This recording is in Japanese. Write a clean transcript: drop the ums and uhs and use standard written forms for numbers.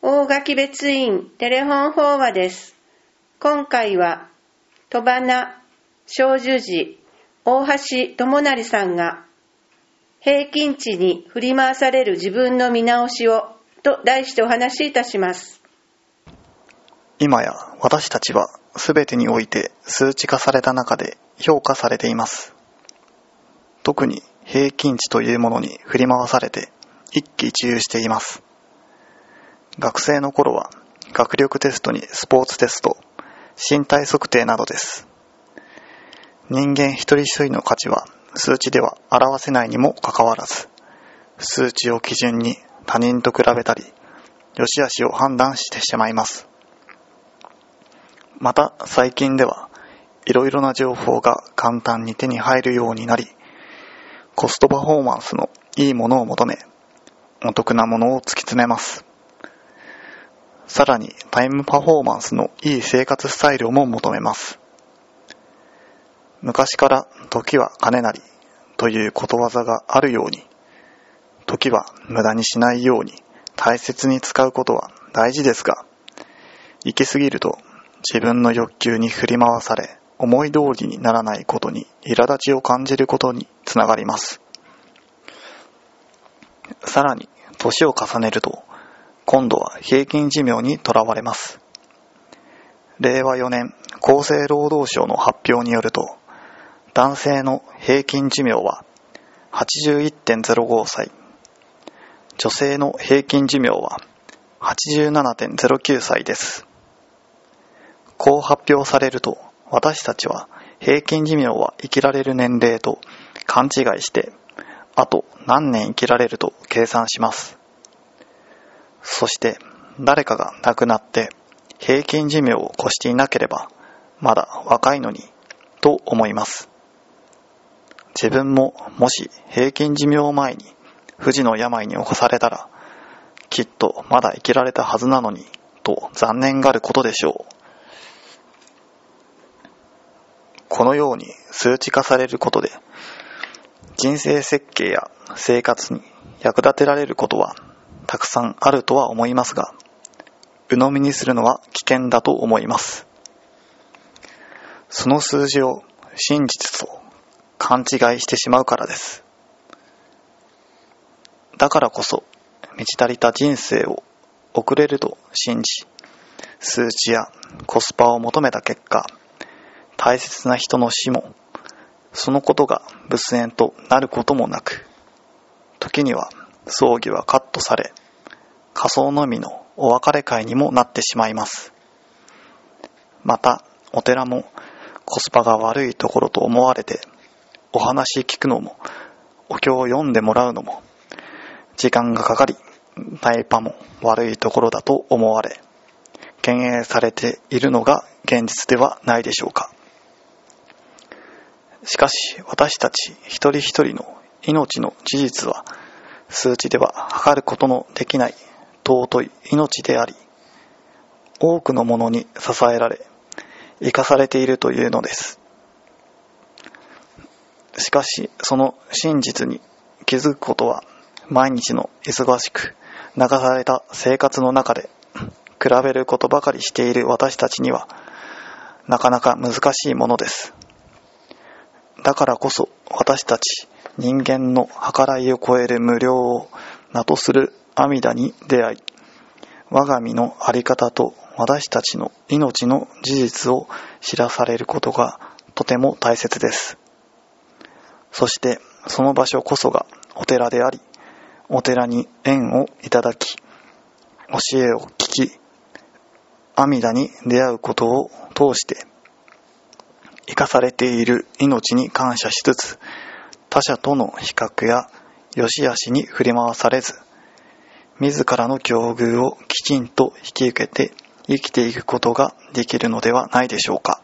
大垣別院テレフォン法話です。今回は、戸花小樹寺大橋智成さんが、平均値に振り回される自分の見直しをと題してお話しいたします。 今や私たちはすべてにおいて数値化された中で評価されています。特に平均値というものに振り回されて一喜一憂しています。学生の頃は学力テストにスポーツテスト、身体測定などです。人間一人一人の価値は数値では表せないにもかかわらず、数値を基準に他人と比べたり、良し悪しを判断してしまいます。また最近ではいろいろな情報が簡単に手に入るようになり、コストパフォーマンスのいいものを求め、お得なものを突き詰めます。さらにタイムパフォーマンスのいい生活スタイルも求めます。昔から時は金なりということわざがあるように、時は無駄にしないように大切に使うことは大事ですが、行き過ぎると自分の欲求に振り回され、思い通りにならないことに苛立ちを感じることにつながります。さらに年を重ねると、今度は平均寿命にとらわれます。令和4年厚生労働省の発表によると、男性の平均寿命は 81.05 歳、女性の平均寿命は 87.09 歳です。こう発表されると、私たちは平均寿命は生きられる年齢と勘違いして、あと何年生きられると計算します。そして誰かが亡くなって平均寿命を越していなければ、まだ若いのにと思います。自分ももし平均寿命前に不治の病に侵されたら、きっとまだ生きられたはずなのにと残念がることでしょう。このように数値化されることで、人生設計や生活に役立てられることはたくさんあるとは思いますが、鵜呑みにするのは危険だと思います。その数字を真実と勘違いしてしまうからです。だからこそ満ち足りた人生を送れると信じ、数値やコスパを求めた結果、大切な人の死も、そのことが仏縁となることもなく、時には葬儀はカットされ、火葬のみのお別れ会にもなってしまいます。またお寺もコスパが悪いところと思われて、お話聞くのもお経を読んでもらうのも時間がかかり、タイパも悪いところだと思われ、敬遠されているのが現実ではないでしょうか。しかし私たち一人一人の命の事実は、数値では測ることのできない尊い命であり、多くのものに支えられ生かされているというのです。しかしその真実に気づくことは、毎日の忙しく流された生活の中で比べることばかりしている私たちにはなかなか難しいものです。だからこそ私たち人間の計らいを超える無量を名とする阿弥陀に出会い、我が身の在り方と私たちの命の事実を知らされることがとても大切です。そしてその場所こそがお寺であり、お寺に縁をいただき、教えを聞き、阿弥陀に出会うことを通して生かされている命に感謝しつつ、他者との比較や良し悪しに振り回されず、自らの境遇をきちんと引き受けて生きていくことができるのではないでしょうか。